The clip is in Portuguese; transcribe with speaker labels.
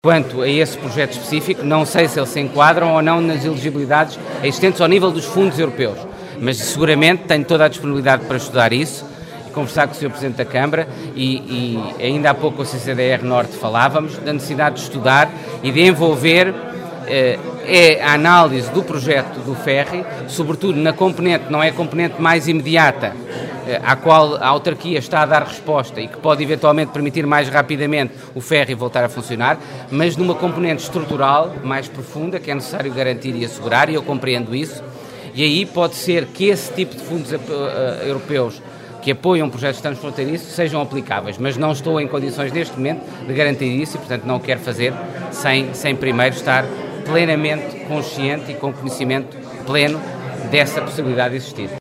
Speaker 1: Quanto a esse projeto específico, não sei se eles se enquadram ou não nas elegibilidades existentes ao nível dos fundos europeus, mas seguramente tenho toda a disponibilidade para estudar isso e conversar com o Sr. Presidente da Câmara e ainda há pouco com a CCDR Norte falávamos da necessidade de estudar e de envolver a análise do projeto do ferry, sobretudo na componente, não é a componente mais imediata, à qual a autarquia está a dar resposta e que pode eventualmente permitir mais rapidamente o ferry voltar a funcionar, mas numa componente estrutural mais profunda que é necessário garantir e assegurar, e eu compreendo isso, e aí pode ser que esse tipo de fundos europeus que apoiam projetos transfronteiriços sejam aplicáveis, mas não estou em condições neste momento de garantir isso e, portanto, não o quero fazer sem primeiro estar plenamente consciente e com conhecimento pleno dessa possibilidade de existir.